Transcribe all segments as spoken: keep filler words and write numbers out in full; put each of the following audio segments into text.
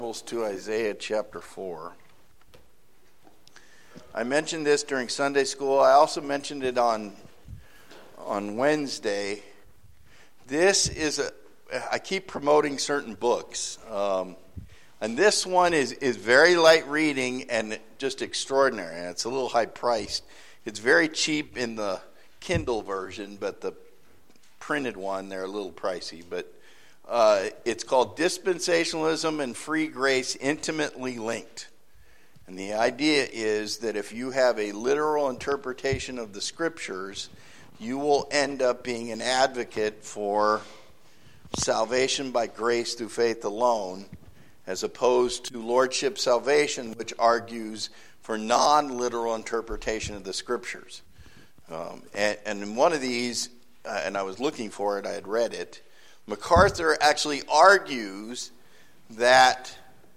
To Isaiah chapter four. I mentioned this during Sunday school. I also mentioned it on on Wednesday. This is a, I keep promoting certain books. Um, and this one is, is very light reading and just extraordinary. And it's a little high priced. It's very cheap in the Kindle version, but the printed one, they're a little pricey. But Uh, it's called Dispensationalism and Free Grace Intimately Linked. And the idea is that if you have a literal interpretation of the Scriptures, you will end up being an advocate for salvation by grace through faith alone, as opposed to Lordship Salvation, which argues for non-literal interpretation of the Scriptures. Um, and, and in one of these, uh, and I was looking for it, I had read it, MacArthur actually argues that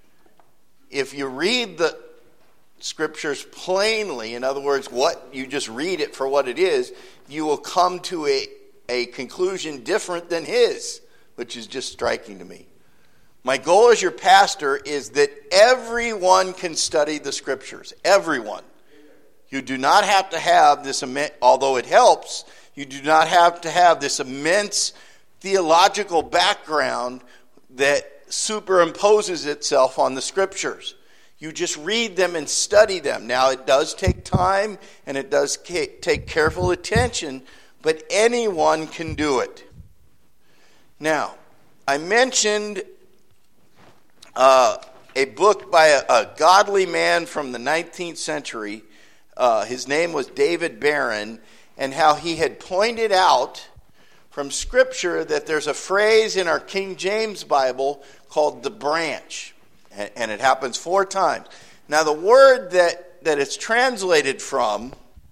if you read the Scriptures plainly, in other words, what you just read it for what it is, you will come to a, a conclusion different than his, which is just striking to me. My goal as your pastor is that everyone can study the Scriptures. Everyone. You do not have to have this, although it helps, you do not have to have this immense theological background that superimposes itself on the Scriptures. You just read them and study them. Now, it does take time and it does take careful attention, but anyone can do it. Now, I mentioned uh, a book by a, a godly man from the nineteenth century. Uh, his name was David Barron, and how he had pointed out from Scripture that there's a phrase in our King James Bible called the branch. And it happens four times. Now the word that, that it's translated from,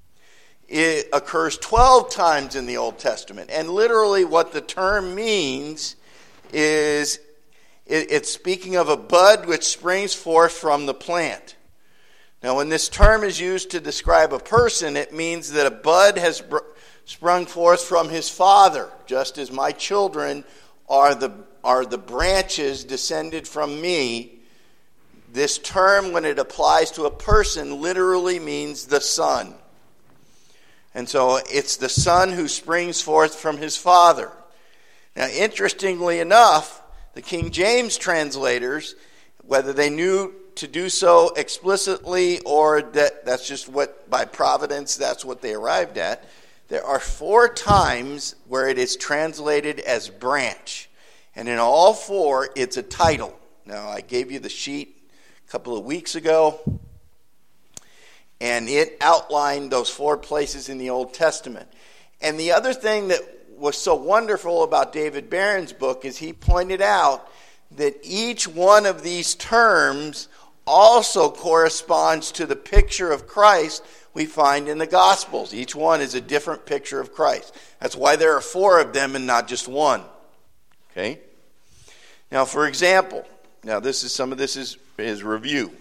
it occurs twelve times in the Old Testament. And literally what the term means is it, it's speaking of a bud which springs forth from the plant. Now when this term is used to describe a person, it means that a bud has br- sprung forth from his father, just as my children are the are the branches descended from me. This term, when it applies to a person, literally means the son. And so it's the son who springs forth from his father. Now, interestingly enough, the King James translators, whether they knew to do so explicitly or that that's just what, by providence, that's what they arrived at, there are four times where it is translated as branch. And in all four, it's a title. Now, I gave you the sheet a couple of weeks ago, and it outlined those four places in the Old Testament. And the other thing that was so wonderful about David Barron's book is he pointed out that each one of these terms also corresponds to the picture of Christ we find in the Gospels. Each one is a different picture of Christ. That's why there are four of them and not just one. Okay? Now, for example, now this is some of this is, is review.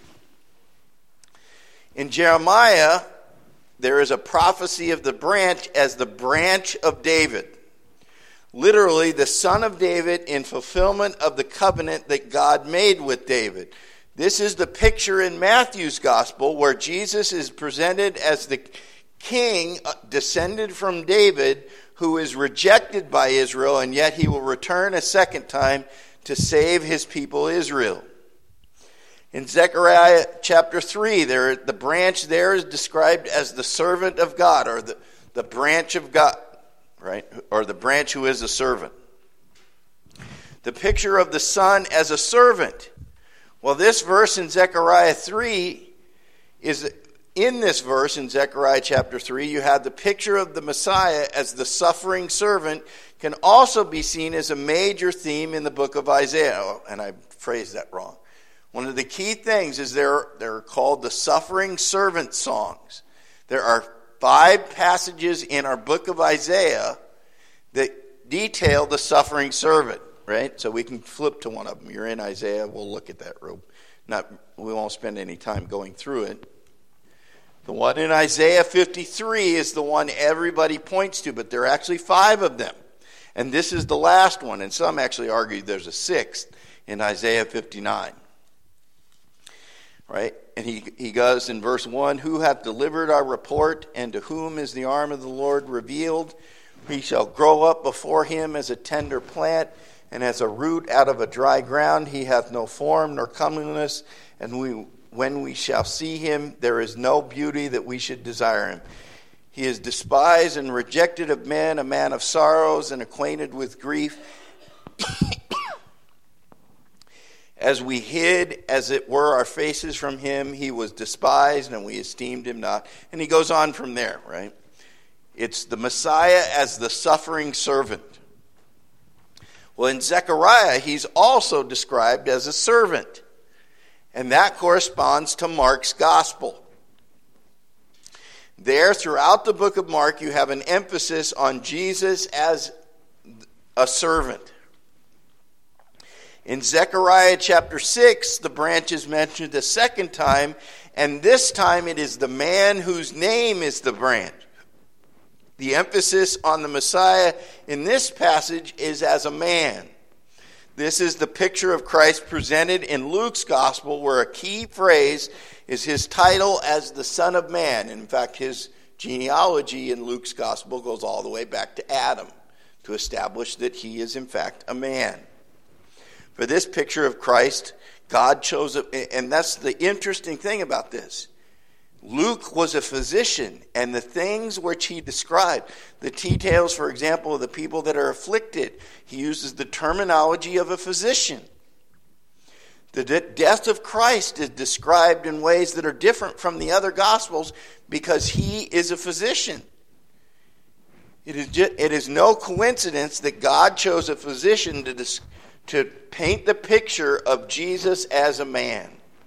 In Jeremiah, there is a prophecy of the branch as the branch of David. Literally, the son of David in fulfillment of the covenant that God made with David. This is the picture in Matthew's gospel where Jesus is presented as the king descended from David who is rejected by Israel, and yet he will return a second time to save his people Israel. In Zechariah chapter three, there, the branch there is described as the servant of God, or the, the branch of God, right? Or the branch who is a servant. The picture of the son as a servant. Well, this verse in Zechariah three is, in this verse in Zechariah chapter three, you have the picture of the Messiah as the suffering servant, can also be seen as a major theme in the book of Isaiah. Oh, and I phrased that wrong. One of the key things is they're, they're called the suffering servant songs. There are five passages in our book of Isaiah that detail the suffering servant. Right? So we can flip to one of them. You're in Isaiah. We'll look at that real. Not, we won't spend any time going through it. The one in Isaiah fifty-three is the one everybody points to, but there are actually five of them. And this is the last one. And some actually argue there's a sixth in Isaiah fifty-nine. right? And he, he goes in verse one, who hath delivered our report, and to whom is the arm of the Lord revealed? He shall grow up before him as a tender plant, and as a root out of a dry ground. He hath no form nor comeliness, and we, when we shall see him, there is no beauty that we should desire him. He is despised and rejected of men, a man of sorrows and acquainted with grief. As we hid, as it were, our faces from him, he was despised, and we esteemed him not. And he goes on from there, right? It's the Messiah as the suffering servant. Well, in Zechariah, he's also described as a servant. And that corresponds to Mark's gospel. There, throughout the book of Mark, you have an emphasis on Jesus as a servant. In Zechariah chapter six, the branch is mentioned a second time, and this time it is the man whose name is the branch. The emphasis on the Messiah in this passage is as a man. This is the picture of Christ presented in Luke's gospel, where a key phrase is his title as the Son of Man. In fact, his genealogy in Luke's gospel goes all the way back to Adam to establish that he is in fact a man. For this picture of Christ, God chose, a, and that's the interesting thing about this. Luke was a physician, and the things which he described, the details, for example, of the people that are afflicted, he uses the terminology of a physician. The de- death of Christ is described in ways that are different from the other Gospels because he is a physician. It is, just, it is no coincidence that God chose a physician to, dis- to paint the picture of Jesus as a man.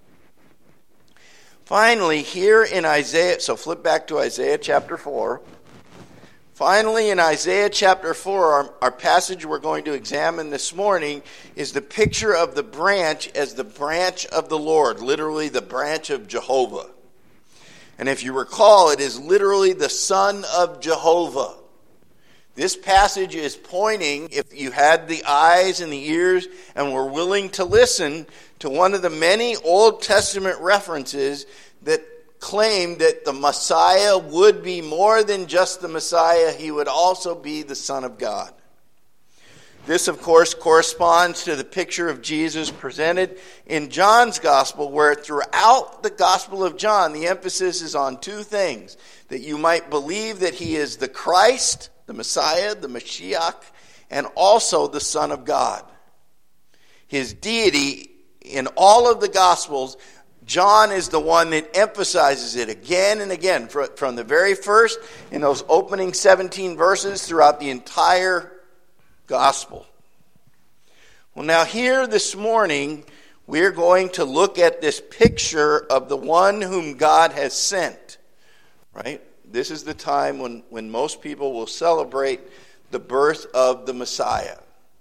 Finally, here in Isaiah, so flip back to Isaiah chapter four. Finally, in Isaiah chapter four, our, our passage we're going to examine this morning is the picture of the branch as the branch of the Lord, literally the branch of Jehovah. And if you recall, it is literally the Son of Jehovah. This passage is pointing, if you had the eyes and the ears and were willing to listen, to one of the many Old Testament references that claimed that the Messiah would be more than just the Messiah, he would also be the Son of God. This, of course, corresponds to the picture of Jesus presented in John's Gospel, where throughout the Gospel of John, the emphasis is on two things: that you might believe that he is the Christ, the Messiah, the Mashiach, and also the Son of God. His deity, in all of the Gospels, John is the one that emphasizes it again and again, from the very first, in those opening seventeen verses, throughout the entire Gospel. Well, now here this morning, we're going to look at this picture of the one whom God has sent, right? This is the time when, when most people will celebrate the birth of the Messiah.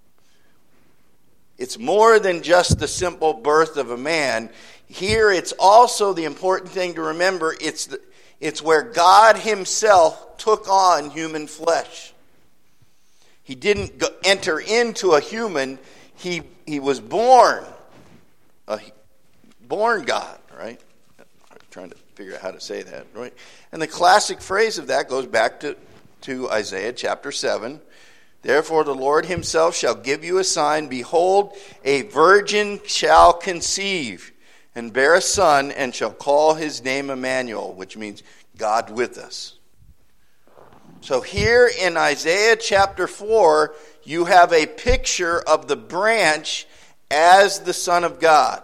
It's more than just the simple birth of a man. Here it's also the important thing to remember. It's, the, it's where God himself took on human flesh. He didn't go, enter into a human. He, he was born. A, born God, right? I'm trying to figure out how to say that, right? And the classic phrase of that goes back to, to Isaiah chapter seven. Therefore the Lord himself shall give you a sign. Behold, a virgin shall conceive and bear a son, and shall call his name Emmanuel, which means God with us. So here in Isaiah chapter four, you have a picture of the branch as the Son of God.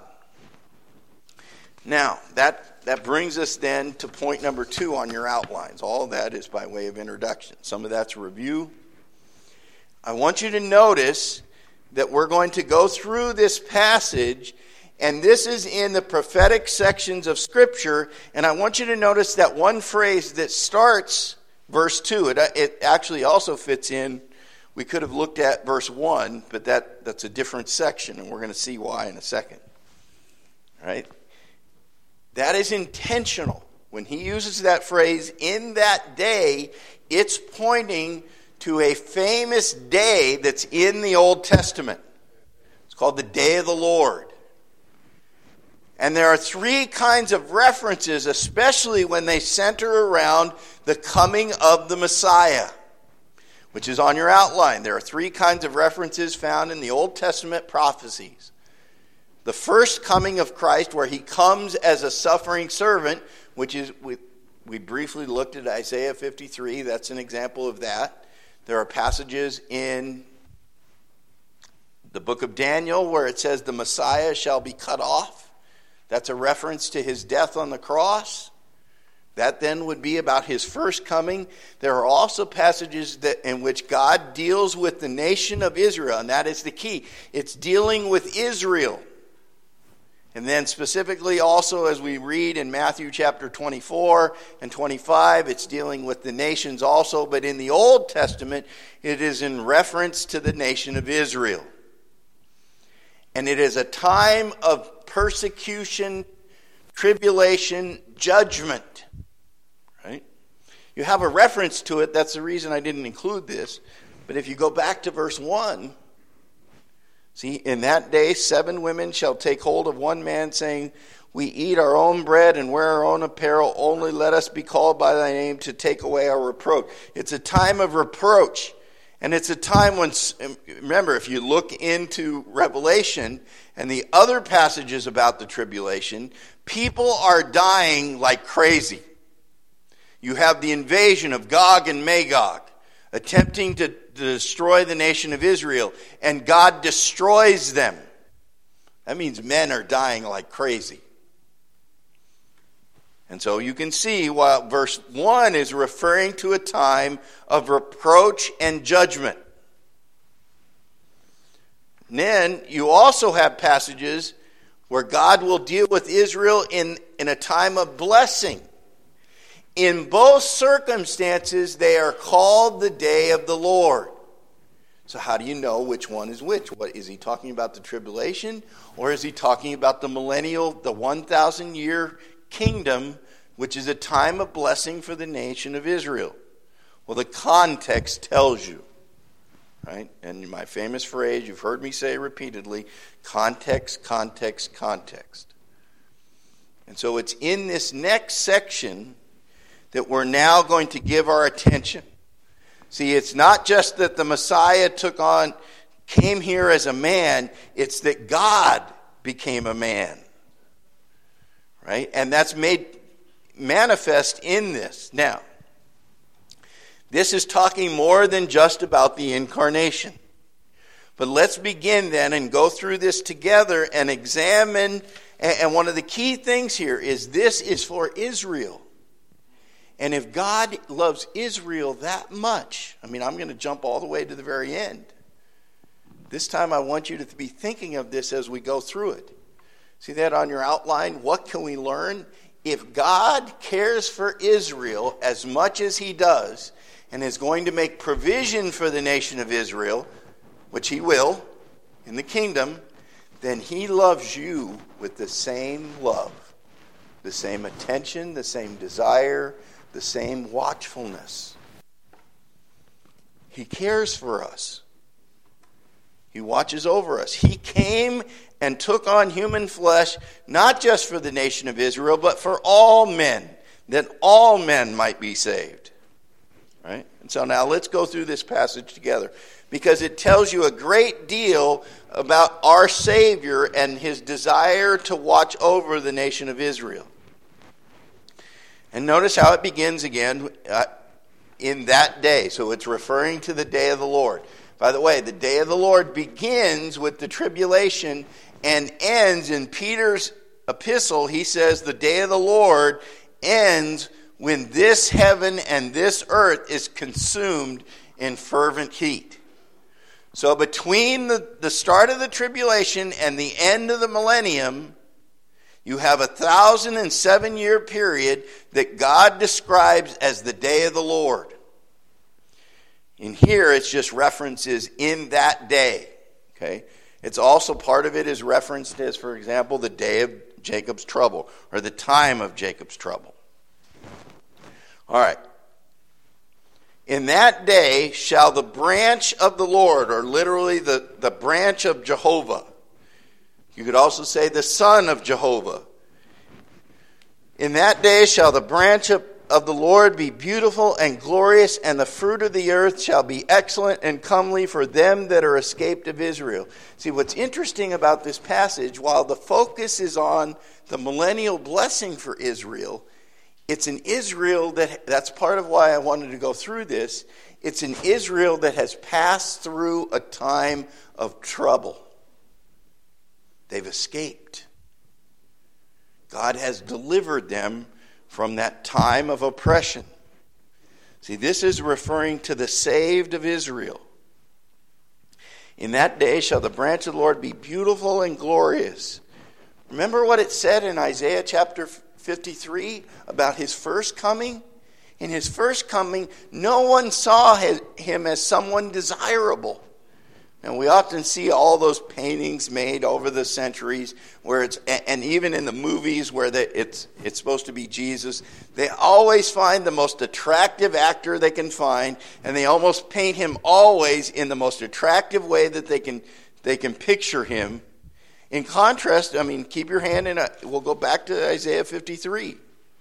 Now, that, that brings us then to point number two on your outlines. All of that is by way of introduction. Some of that's review. I want you to notice that we're going to go through this passage, and this is in the prophetic sections of Scripture, and I want you to notice that one phrase that starts verse two. It, it actually also fits in. We could have looked at verse one, but that, that's a different section, and we're going to see why in a second. All right? That is intentional. When he uses that phrase, in that day, it's pointing to a famous day that's in the Old Testament. It's called the Day of the Lord. And there are three kinds of references, especially when they center around the coming of the Messiah, which is on your outline. There are three kinds of references found in the Old Testament prophecies. The first coming of Christ, where he comes as a suffering servant, which is, we, we briefly looked at Isaiah fifty-three. That's an example of that. There are passages in the book of Daniel where it says the Messiah shall be cut off. That's a reference to his death on the cross. That then would be about his first coming. There are also passages that in which God deals with the nation of Israel, and that is the key. It's dealing with Israel. And then specifically also as we read in Matthew chapter twenty-four and twenty-five, it's dealing with the nations also. But in the Old Testament, it is in reference to the nation of Israel. And it is a time of persecution, tribulation, judgment. Right? You have a reference to it. That's the reason I didn't include this. But if you go back to verse one, see, in that day seven women shall take hold of one man, saying, we eat our own bread and wear our own apparel. Only let us be called by thy name to take away our reproach. It's a time of reproach. And it's a time when, remember, if you look into Revelation and the other passages about the tribulation, people are dying like crazy. You have the invasion of Gog and Magog, attempting to, to destroy the nation of Israel, and God destroys them. That means men are dying like crazy. And so you can see while verse one is referring to a time of reproach and judgment. And then you also have passages where God will deal with Israel in, in a time of blessing. In both circumstances, they are called the day of the Lord. So how do you know which one is which? What is he talking about, the tribulation? Or is he talking about the millennial, the one thousand year kingdom, which is a time of blessing for the nation of Israel? Well, the context tells you, right? And my famous phrase, you've heard me say repeatedly, context, context, context. And so it's in this next section that we're now going to give our attention. See, it's not just that the Messiah took on, came here as a man, it's that God became a man. Right? And that's made manifest in this. Now, this is talking more than just about the incarnation. But let's begin then and go through this together and examine. And one of the key things here is this is for Israel. And if God loves Israel that much, I mean, I'm going to jump all the way to the very end. This time I want you to be thinking of this as we go through it. See that on your outline? What can we learn? If God cares for Israel as much as he does and is going to make provision for the nation of Israel, which he will in the kingdom, then he loves you with the same love, the same attention, the same desire, the same watchfulness. He cares for us. He watches over us. He came and took on human flesh, not just for the nation of Israel, but for all men, that all men might be saved. Right? And so now let's go through this passage together, because it tells you a great deal about our Savior and his desire to watch over the nation of Israel. And notice how it begins again uh, in that day. So it's referring to the day of the Lord. By the way, the day of the Lord begins with the tribulation and ends in Peter's epistle. He says the day of the Lord ends when this heaven and this earth is consumed in fervent heat. So between the, the start of the tribulation and the end of the millennium, you have a thousand and seven year period that God describes as the day of the Lord. In here, it's just references in that day. Okay, it's also part of it is referenced as, for example, the day of Jacob's trouble or the time of Jacob's trouble. All right. In that day shall the branch of the Lord, or literally the, the branch of Jehovah. You could also say the son of Jehovah, In that day shall the branch of, of the Lord be beautiful and glorious, and the fruit of the earth shall be excellent and comely for them that are escaped of Israel. See, what's interesting about this passage, while the focus is on the millennial blessing for Israel, it's an Israel that, that's part of why I wanted to go through this, it's an Israel that has passed through a time of trouble. They've escaped. God has delivered them from that time of oppression. See, this is referring to the saved of Israel. In that day shall the branch of the Lord be beautiful and glorious. Remember what it said in Isaiah chapter fifty-three about his first coming? In his first coming, no one saw him as someone desirable. And we often see all those paintings made over the centuries where it's, and even in the movies where it's it's supposed to be Jesus, they always find the most attractive actor they can find, and they almost paint him always in the most attractive way that they can they can picture him. In contrast, I mean, keep your hand in a, we'll go back to Isaiah fifty-three.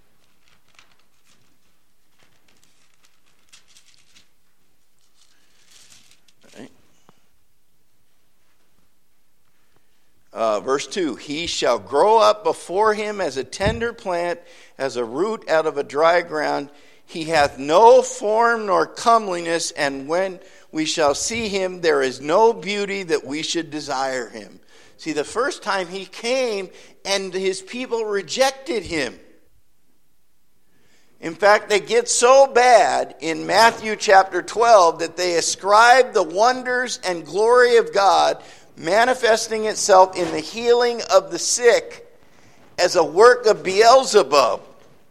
Uh, verse two, he shall grow up before him as a tender plant, as a root out of a dry ground. He hath no form nor comeliness, and when we shall see him, there is no beauty that we should desire him. See, the first time he came, and his people rejected him. In fact, they get so bad in Matthew chapter twelve that they ascribe the wonders and glory of God manifesting itself in the healing of the sick as a work of Beelzebub.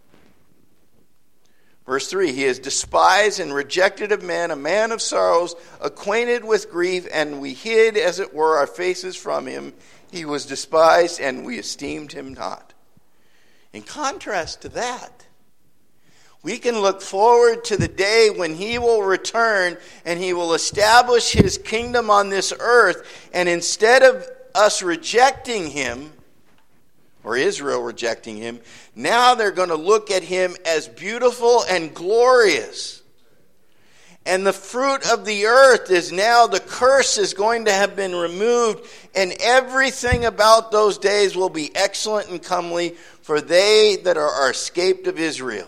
Verse three, he is despised and rejected of men, a man of sorrows, acquainted with grief, and we hid, as it were, our faces from him. He was despised, and we esteemed him not. In contrast to that, we can look forward to the day when he will return and he will establish his kingdom on this earth. And instead of us rejecting him, or Israel rejecting him, now they're going to look at him as beautiful and glorious. And the fruit of the earth is now, the curse is going to have been removed, and everything about those days will be excellent and comely for they that are escaped of Israel.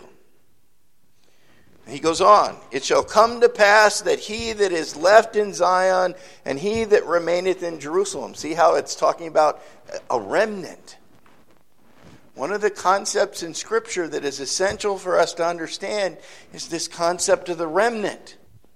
He goes on, it shall come to pass that he that is left in Zion and he that remaineth in Jerusalem. See how it's talking about a remnant. One of the concepts in Scripture that is essential for us to understand is this concept of the remnant.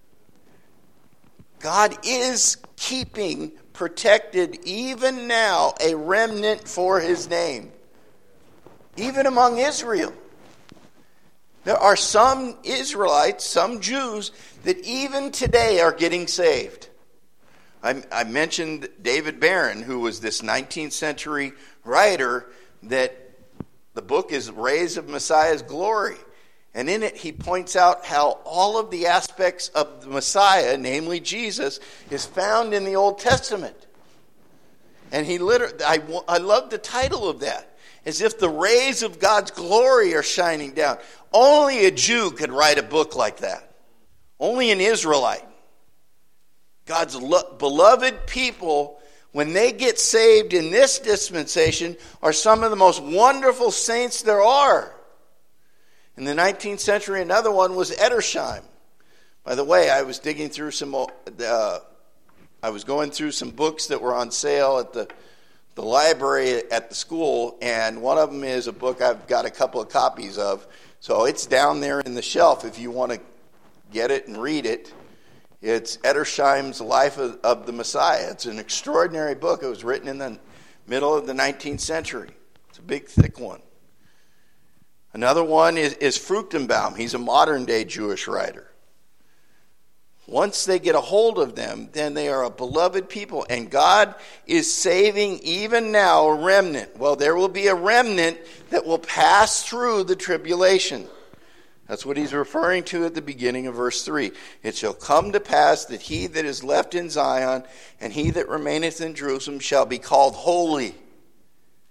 God is keeping protected even now a remnant for his name. Even among Israel. There are some Israelites, some Jews, that even today are getting saved. I, I mentioned David Barron, who was this nineteenth century writer, that the book is Rays of Messiah's Glory. And in it he points out how all of the aspects of the Messiah, namely Jesus, is found in the Old Testament. And he literally, I, I love the title of that. As if the rays of God's glory are shining down. Only a Jew could write a book like that. Only an Israelite. God's lo- beloved people, when they get saved in this dispensation, are some of the most wonderful saints there are. In the nineteenth century, another one was Edersheim. By the way, I was digging through some, uh, I was going through some books that were on sale at the the library at the school, and one of them is a book I've got a couple of copies of. So it's down there in the shelf if you want to get it and read it. It's Edersheim's Life of, of the Messiah. It's an extraordinary book. It was written in the middle of the nineteenth century. It's a big, thick one. Another one is, is Fruchtenbaum. He's a modern-day Jewish writer. Once they get a hold of them, then they are a beloved people. And God is saving even now a remnant. Well, there will be a remnant that will pass through the tribulation. That's what he's referring to at the beginning of verse three. It shall come to pass that he that is left in Zion and he that remaineth in Jerusalem shall be called holy.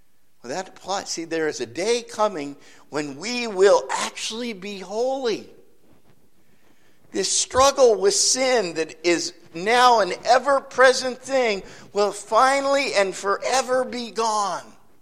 Well, that applies. See, there is a day coming when we will actually be holy. This struggle with sin that is now an ever-present thing will finally and forever be gone.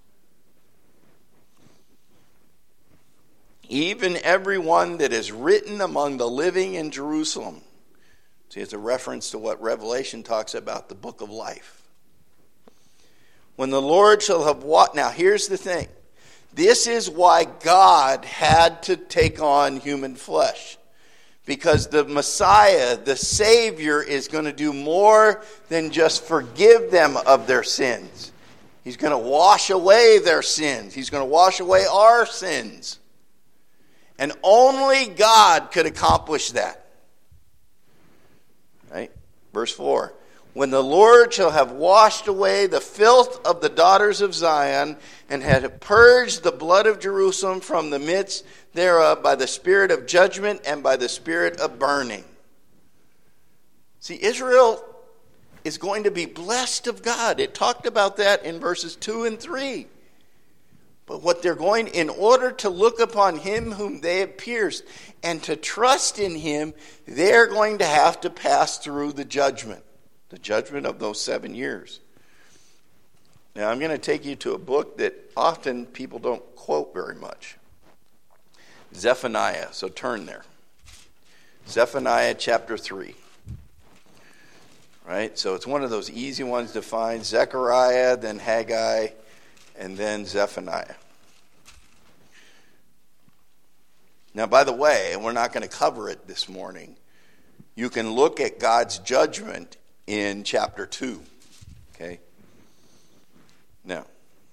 Even everyone that is written among the living in Jerusalem. See, it's a reference to what Revelation talks about, the book of life. When the Lord shall have walked... Now, here's the thing. This is why God had to take on human flesh. Because the Messiah, the Savior, is going to do more than just forgive them of their sins. He's going to wash away their sins. He's going to wash away our sins. And only God could accomplish that. Right? Verse four. When the Lord shall have washed away the filth of the daughters of Zion, and had purged the blood of Jerusalem from the midst thereof by the spirit of judgment and by the spirit of burning. See, Israel is going to be blessed of God. It talked about that in verses two and three. But what they're going, in order to look upon him whom they have pierced and to trust in him, they're going to have to pass through the judgment. The judgment of those seven years. Now, I'm going to take you to a book that often people don't quote very much. Zephaniah. So turn there. Zephaniah chapter three. Right? So it's one of those easy ones to find. Zechariah, then Haggai, and then Zephaniah. Now, by the way, and we're not going to cover it this morning, you can look at God's judgment in chapter two. Okay? Now,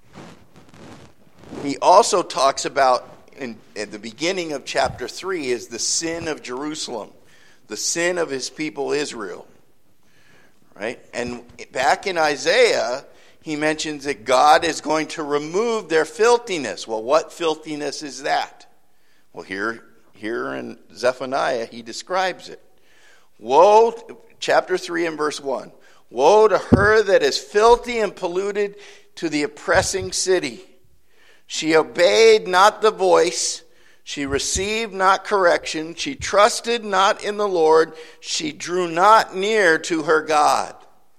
he also talks about, in, at the beginning of chapter three, is the sin of Jerusalem, the sin of his people Israel. Right? And back in Isaiah, he mentions that God is going to remove their filthiness. Well, what filthiness is that? Well, here, here in Zephaniah, he describes it. Woe, chapter three and verse one. Woe to her that is filthy and polluted, to the oppressing city. She obeyed not the voice. She received not correction. She trusted not in the Lord. She drew not near to her God.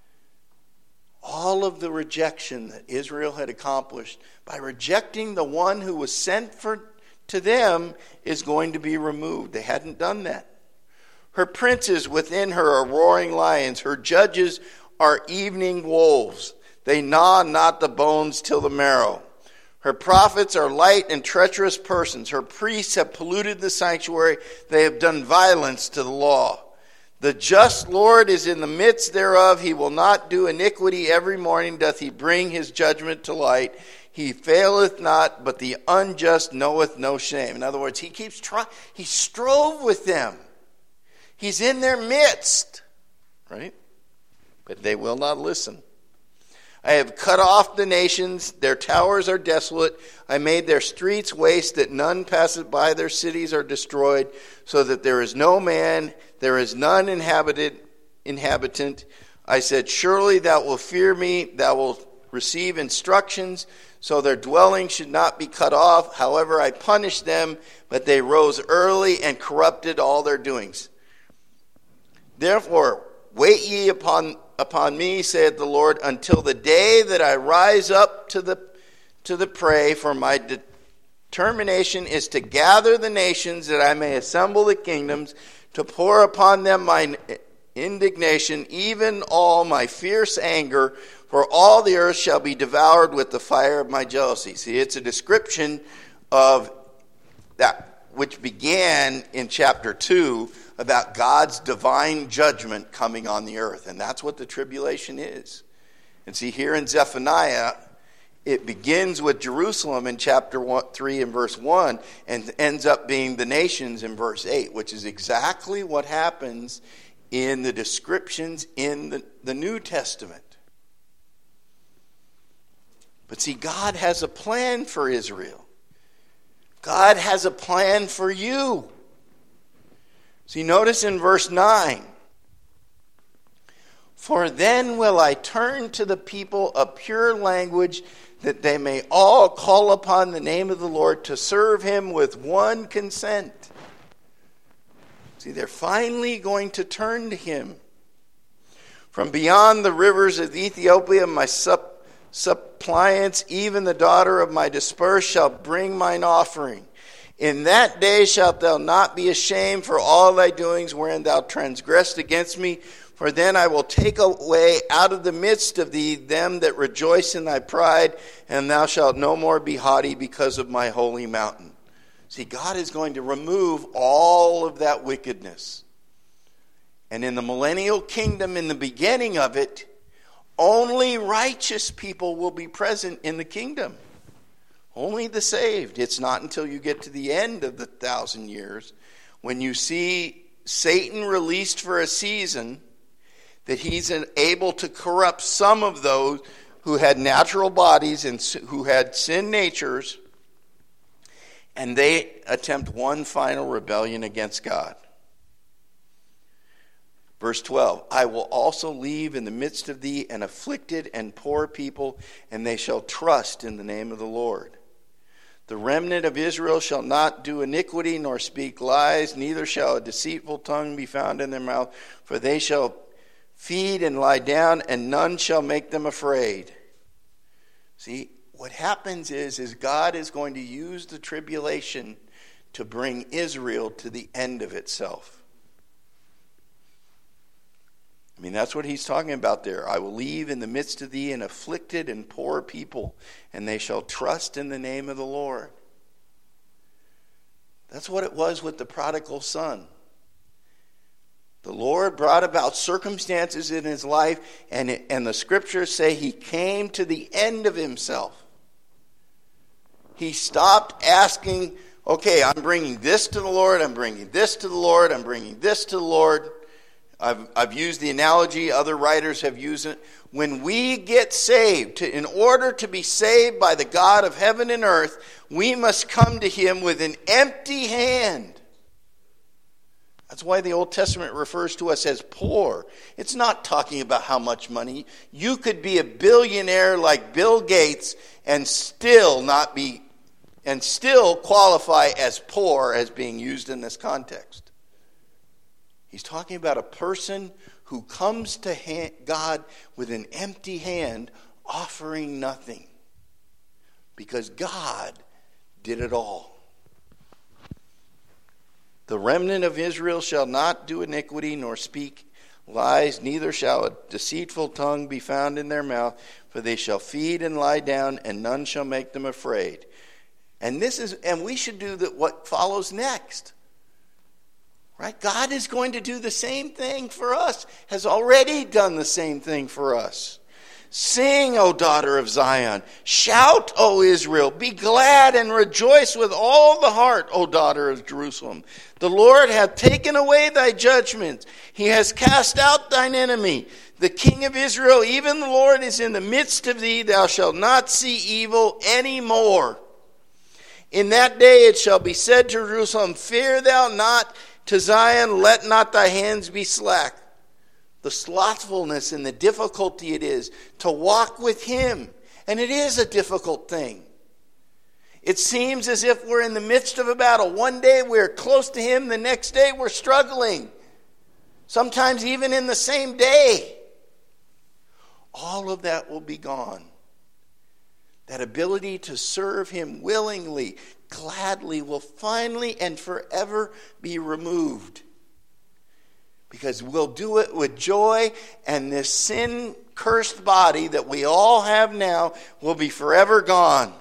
All of the rejection that Israel had accomplished by rejecting the one who was sent for to them is going to be removed. They hadn't done that. Her princes within her are roaring lions. Her judges are evening wolves. They gnaw not the bones till the marrow. Her prophets are light and treacherous persons. Her priests have polluted the sanctuary. They have done violence to the law. The just Lord is in the midst thereof. He will not do iniquity. Every morning doth he bring his judgment to light. He faileth not, but the unjust knoweth no shame. In other words, he keeps trying. He strove with them. He's in their midst. Right? But they will not listen. I have cut off the nations, their towers are desolate. I made their streets waste, that none passeth by. Their cities are destroyed, so that there is no man, there is none inhabited, inhabitant. I said, surely thou wilt fear me, thou wilt receive instructions, so their dwelling should not be cut off. However, I punished them, but they rose early and corrupted all their doings. Therefore, wait ye upon upon me, saith the Lord, until the day that I rise up to the to the prey, for my determination is to gather the nations, that I may assemble the kingdoms, to pour upon them my indignation, even all my fierce anger, for all the earth shall be devoured with the fire of my jealousy. See, it's a description of that which began in chapter two, about God's divine judgment coming on the earth. And that's what the tribulation is. And see, here in Zephaniah, it begins with Jerusalem in chapter one, three and verse one, and ends up being the nations in verse eight, which is exactly what happens in the descriptions in the, the New Testament. But see, God has a plan for Israel. God has a plan for you. See, notice in verse nine, for then will I turn to the people a pure language, that they may all call upon the name of the Lord to serve him with one consent. See, they're finally going to turn to him. From beyond the rivers of Ethiopia, my sup- suppliants, even the daughter of my dispersed, shall bring mine offering. In that day shalt thou not be ashamed for all thy doings wherein thou transgressed against me. For then I will take away out of the midst of thee them that rejoice in thy pride, and thou shalt no more be haughty because of my holy mountain. See, God is going to remove all of that wickedness. And in the millennial kingdom, in the beginning of it, only righteous people will be present in the kingdom. Only the saved. It's not until you get to the end of the thousand years, when you see Satan released for a season, that he's able to corrupt some of those who had natural bodies and who had sin natures, and they attempt one final rebellion against God. Verse twelve, I will also leave in the midst of thee an afflicted and poor people, and they shall trust in the name of the Lord. The remnant of Israel shall not do iniquity nor speak lies, neither shall a deceitful tongue be found in their mouth, for they shall feed and lie down, and none shall make them afraid. See, what happens is, is God is going to use the tribulation to bring Israel to the end of itself. I mean, that's what he's talking about there. I will leave in the midst of thee an afflicted and poor people, and they shall trust in the name of the Lord. That's what it was with the prodigal son. The Lord brought about circumstances in his life, and, it, and the scriptures say he came to the end of himself. He stopped asking, okay, I'm bringing this to the Lord, I'm bringing this to the Lord, I'm bringing this to the Lord. I've, I've used the analogy, other writers have used it. When we get saved, to, in order to be saved by the God of heaven and earth, we must come to him with an empty hand. That's why the Old Testament refers to us as poor. It's not talking about how much money. You could be a billionaire like Bill Gates and still not be, and still qualify as poor as being used in this context. He's talking about a person who comes to God with an empty hand, offering nothing. Because God did it all. The remnant of Israel shall not do iniquity nor speak lies, neither shall a deceitful tongue be found in their mouth, for they shall feed and lie down, and none shall make them afraid. And this is, and we should do the, what follows next. Right? God is going to do the same thing for us, has already done the same thing for us. Sing, O daughter of Zion. Shout, O Israel. Be glad and rejoice with all the heart, O daughter of Jerusalem. The Lord hath taken away thy judgments. He has cast out thine enemy. The King of Israel, even the Lord, is in the midst of thee. Thou shalt not see evil any more. In that day it shall be said to Jerusalem, fear thou not. To Zion, let not thy hands be slack. The slothfulness and the difficulty it is to walk with him. And it is a difficult thing. It seems as if we're in the midst of a battle. One day we're close to him, the next day we're struggling. Sometimes even in the same day. All of that will be gone. That ability to serve him willingly, gladly, will finally and forever be removed. Because we'll do it with joy, and this sin-cursed body that we all have now will be forever gone.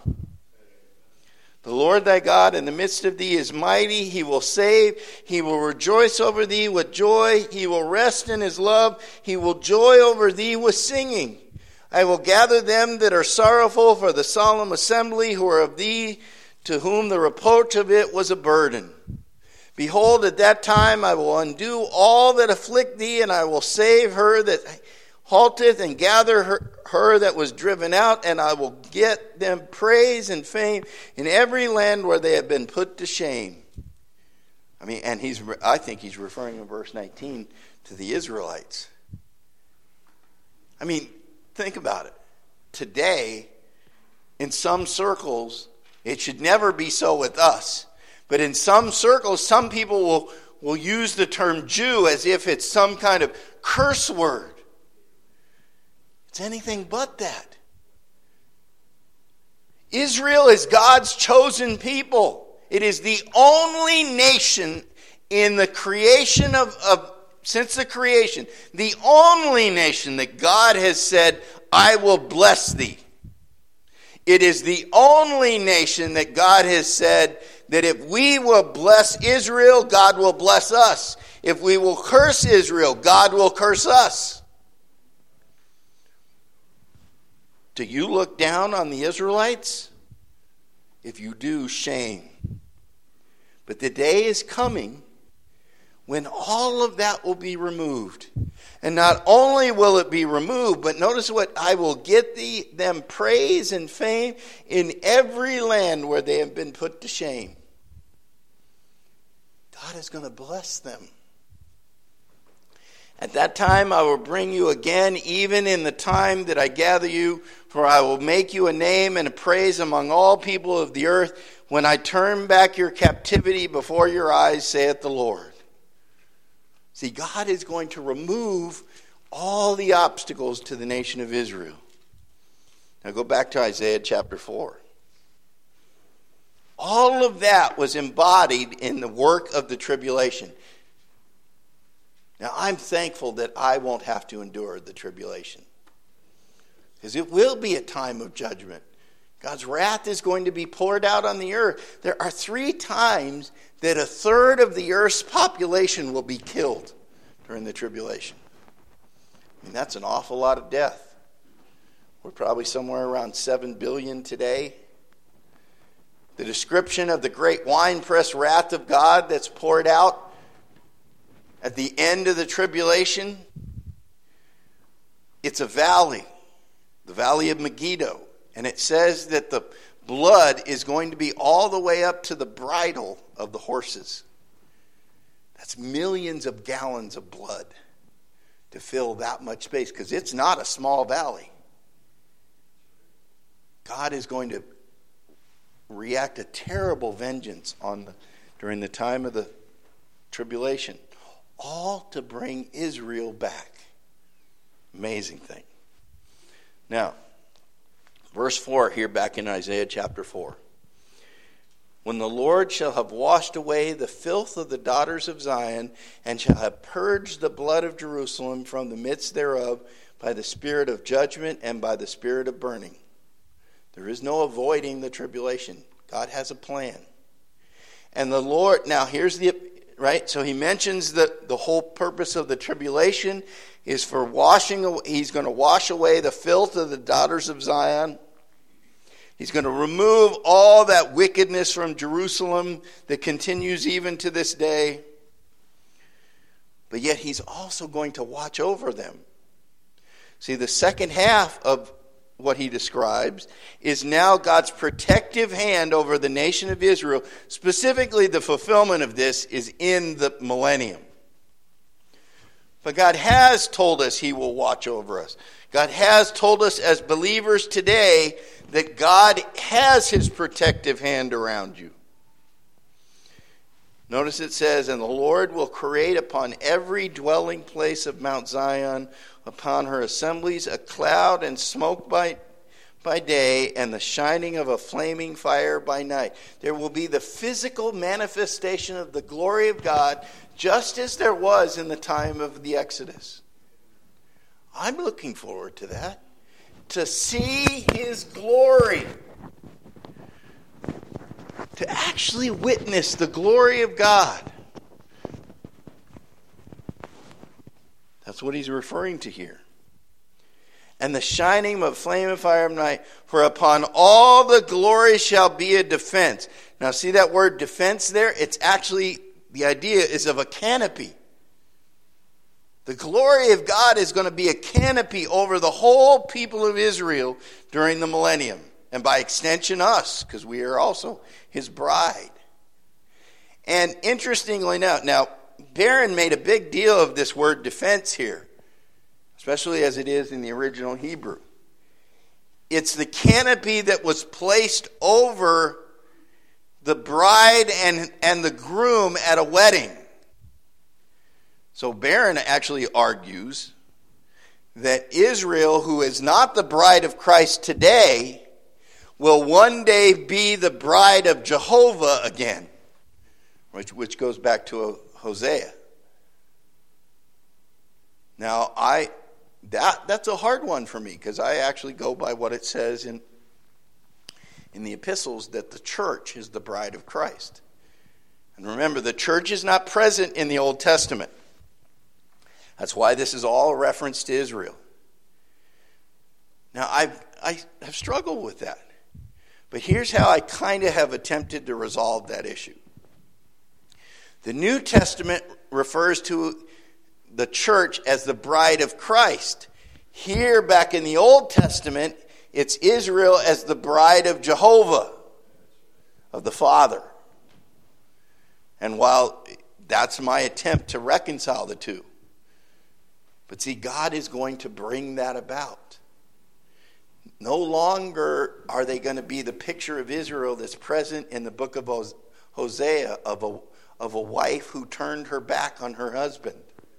The Lord thy God in the midst of thee is mighty. He will save. He will rejoice over thee with joy. He will rest in his love. He will joy over thee with singing. I will gather them that are sorrowful for the solemn assembly, who are of thee, to whom the reproach of it was a burden. Behold, at that time I will undo all that afflict thee, and I will save her that halteth, and gather her, her that was driven out, and I will get them praise and fame in every land where they have been put to shame. I mean, and he's I think he's referring in verse nineteen to the Israelites. I mean, think about it. Today, in some circles, it should never be so with us, but in some circles, some people will, will use the term Jew as if it's some kind of curse word. It's anything but that. Israel is God's chosen people. It is the only nation in the creation of, of since the creation, the only nation that God has said, I will bless thee. It is the only nation that God has said that if we will bless Israel, God will bless us. If we will curse Israel, God will curse us. Do you look down on the Israelites? If you do, shame. But the day is coming when all of that will be removed. And not only will it be removed, but notice what, I will get thee, them praise and fame in every land where they have been put to shame. God is going to bless them. At that time I will bring you again, even in the time that I gather you, for I will make you a name and a praise among all people of the earth, when I turn back your captivity before your eyes, saith the Lord. See, God is going to remove all the obstacles to the nation of Israel. Now go back to Isaiah chapter four. All of that was embodied in the work of the tribulation. Now I'm thankful that I won't have to endure the tribulation, because it will be a time of judgment. God's wrath is going to be poured out on the earth. There are three times that a third of the earth's population will be killed during the tribulation. I mean, that's an awful lot of death. We're probably somewhere around seven billion today. The description of the great winepress wrath of God that's poured out at the end of the tribulation, it's a valley, the valley of Megiddo. And it says that the blood is going to be all the way up to the bridle of the horses. That's millions of gallons of blood to fill that much space, because it's not a small valley. God is going to react a terrible vengeance on the, during the time of the tribulation, all to bring Israel back. Amazing thing. Now, verse four here back in Isaiah chapter four. When the Lord shall have washed away the filth of the daughters of Zion, and shall have purged the blood of Jerusalem from the midst thereof by the spirit of judgment and by the spirit of burning. There is no avoiding the tribulation. God has a plan. And the Lord, now here's the, right? So he mentions that the whole purpose of the tribulation is for washing, he's going to wash away the filth of the daughters of Zion. He's going to remove all that wickedness from Jerusalem that continues even to this day. But yet he's also going to watch over them. See, the second half of what he describes is now God's protective hand over the nation of Israel. Specifically, the fulfillment of this is in the millennium. But God has told us he will watch over us. God has told us as believers today that God has his protective hand around you. Notice it says, and the Lord will create upon every dwelling place of Mount Zion, upon her assemblies, a cloud and smoke by, by day, and the shining of a flaming fire by night. There will be the physical manifestation of the glory of God, just as there was in the time of the Exodus. I'm looking forward to that. To see his glory. To actually witness the glory of God. That's what he's referring to here. And the shining of flame and fire of night, for upon all the glory shall be a defense. Now see that word defense there? It's actually, the idea is of a canopy. The glory of God is going to be a canopy over the whole people of Israel during the millennium. And by extension us, because we are also his bride. And interestingly now, now Barron made a big deal of this word defense here, especially as it is in the original Hebrew. it's the canopy that was placed over the bride and, and the groom at a wedding. So Barron actually argues that Israel, who is not the bride of Christ today, will one day be the bride of Jehovah again, which, which goes back to Hosea. Now, I that that's a hard one for me, because I actually go by what it says in, in the epistles, that the church is the bride of Christ. And remember, the church is not present in the Old Testament. That's why this is all a reference to Israel. Now, I I have struggled with that. But here's how I kind of have attempted to resolve that issue. The New Testament refers to the church as the bride of Christ. Here, back in the Old Testament, it's Israel as the bride of Jehovah, of the Father. And while that's my attempt to reconcile the two, but see, God is going to bring that about. No longer are they going to be the picture of Israel that's present in the book of Hosea, of a, of a wife who turned her back on her husband.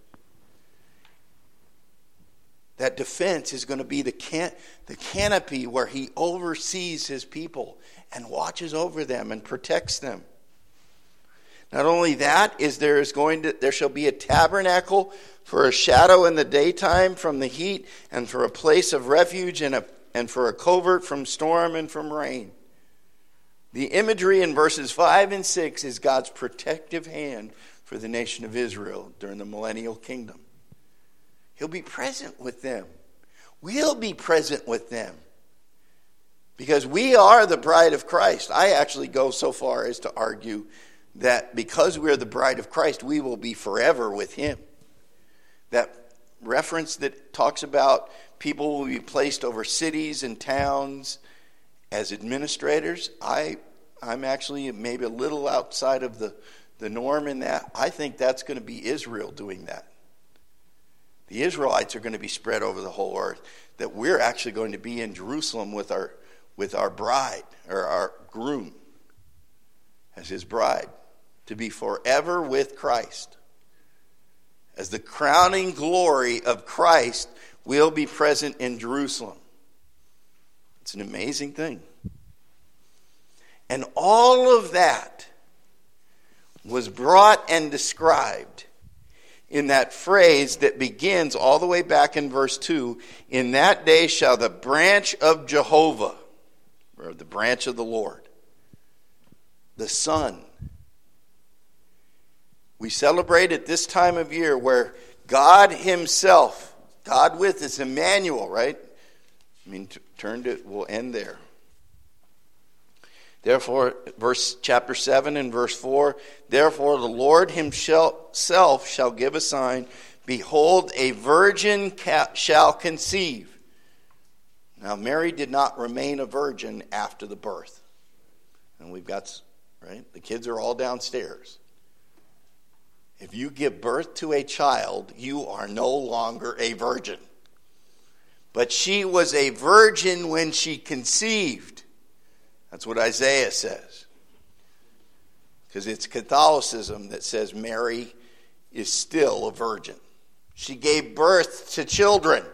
That defense is going to be the can, the canopy where he oversees his people and watches over them and protects them. Not only that, is there is going to there shall be a tabernacle for a shadow in the daytime from the heat, and for a place of refuge, and a and for a covert from storm and from rain. The imagery in verses five and six is God's protective hand for the nation of Israel during the millennial kingdom. He'll be present with them. We'll be present with them. Because we are the bride of Christ. I actually go so far as to argue that because we're the bride of Christ, we will be forever with him. That reference that talks about people will be placed over cities and towns as administrators, I, I'm actually maybe a little outside of the, the norm in that. I think that's going to be Israel doing that. The Israelites are going to be spread over the whole earth. That we're actually going to be in Jerusalem with our with our bride, or our groom, as his bride, to be forever with Christ. As the crowning glory of Christ will be present in Jerusalem. It's an amazing thing. And all of that was brought and described in that phrase that begins all the way back in verse two. In that day shall the branch of Jehovah, or the branch of the Lord, the Son. We celebrate at this time of year where God himself, God with us, Emmanuel, right? I mean, t- turn to, we'll end there. Therefore, verse chapter seven and verse four, therefore the Lord himself shall give a sign. Behold, a virgin ca- shall conceive. Now, Mary did not remain a virgin after the birth. And we've got, right? The kids are all downstairs. If you give birth to a child, you are no longer a virgin. But she was a virgin when she conceived. That's what Isaiah says. Because it's Catholicism that says Mary is still a virgin. She gave birth to children.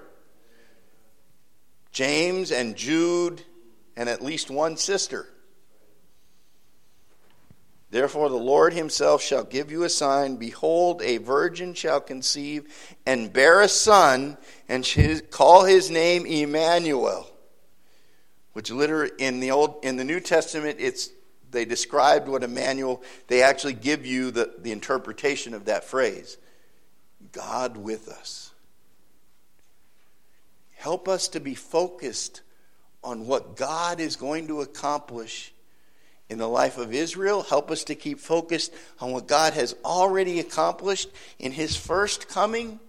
James and Jude and at least one sister. Therefore the Lord himself shall give you a sign. Behold, a virgin shall conceive and bear a son, and shall call his name Emmanuel. Which literally in the old in the New Testament, it's they described what Emmanuel. They actually give you the, the interpretation of that phrase. God with us. Help us to be focused on what God is going to accomplish in the life of Israel. Help us to keep focused on what God has already accomplished in his first coming.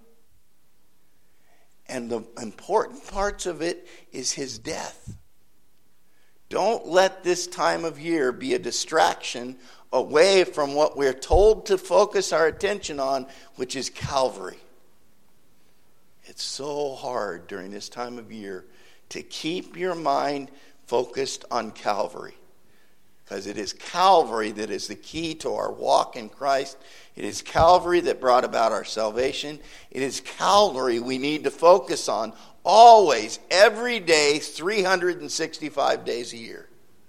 And the important parts of it is his death. Don't let this time of year be a distraction away from what we're told to focus our attention on, which is Calvary. It's so hard during this time of year to keep your mind focused on Calvary. Because it is Calvary that is the key to our walk in Christ. It is Calvary that brought about our salvation. It is Calvary we need to focus on always, every day, three hundred sixty-five days a year.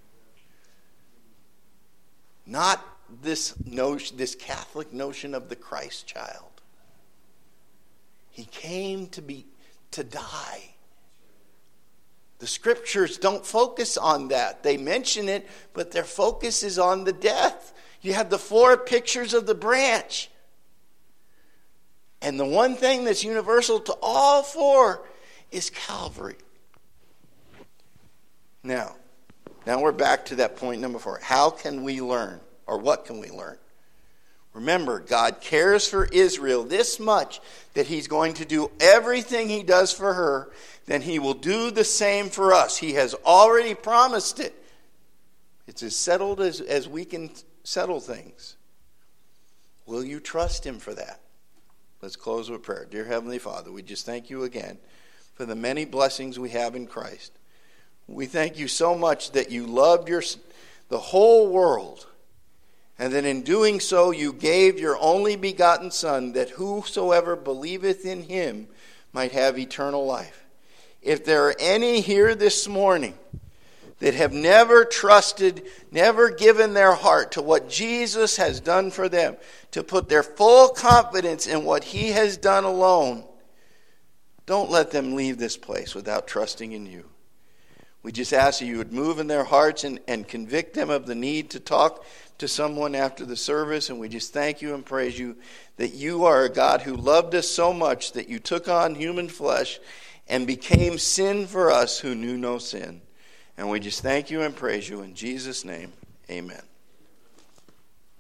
Not this notion, this Catholic notion of the Christ child. He came to be to die. The scriptures don't focus on that. They mention it, but their focus is on the death. You have the four pictures of the branch. And the one thing that's universal to all four is Calvary. Now, now we're back to that point number four. How can we learn? Or what can we learn? Remember, God cares for Israel this much that he's going to do everything he does for her, then he will do the same for us. He has already promised it. It's as settled as, as we can settle things. Will you trust him for that? Let's close with prayer. Dear Heavenly Father, we just thank you again for the many blessings we have in Christ. We thank you so much that you loved your, the whole world, and that in doing so you gave your only begotten Son, that whosoever believeth in him might have eternal life. If there are any here this morning that have never trusted, never given their heart to what Jesus has done for them, to put their full confidence in what he has done alone, don't let them leave this place without trusting in you. We just ask that you would move in their hearts and, and convict them of the need to talk to someone after the service. And we just thank you and praise you that you are a God who loved us so much that you took on human flesh and became sin for us who knew no sin. And we just thank you and praise you in Jesus' name. Amen.